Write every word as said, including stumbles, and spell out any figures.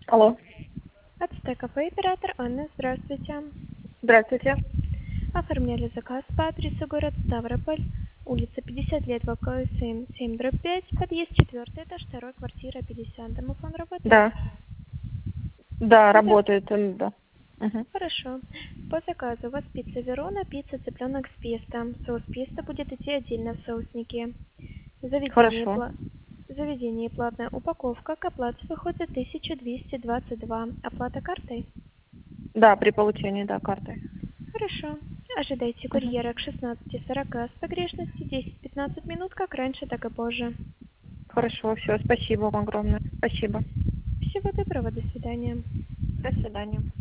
Алло. Ацтек кафе, оператор Анна, здравствуйте. Здравствуйте. Оформляли заказ по адресу город Ставрополь, улица пятьдесят лет, ВКСМ семь дробь пять, подъезд четвертый этаж, второй, квартира пятьдесят. Домофон работает? Да. Да, По зак- работает он, да. Мгм. Хорошо. По заказу у вас пицца Верона, пицца цыпленок с песто. Соус песто будет идти отдельно в соусники. Заведение, Хорошо. пла... Заведение платная упаковка. К оплате выходит тысяча двести двадцать два. Оплата картой? Да, при получении, да, карты. Хорошо. Ожидайте Мгм. курьера к шестнадцати сорока с погрешностью десять-пятнадцать минут, как раньше, так и позже. Хорошо, все, спасибо вам огромное. Спасибо. Всего доброго, до свидания. До свидания.